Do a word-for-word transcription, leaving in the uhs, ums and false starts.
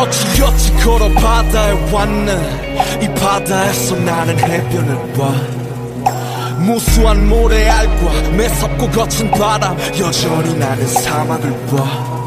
어찌어찌 걸어 바다에 왔네. 이 바다에서 나는 해변을 봐. 무수한 모래알과 매섭고 거친 바람, 여전히 나는 사막을 봐.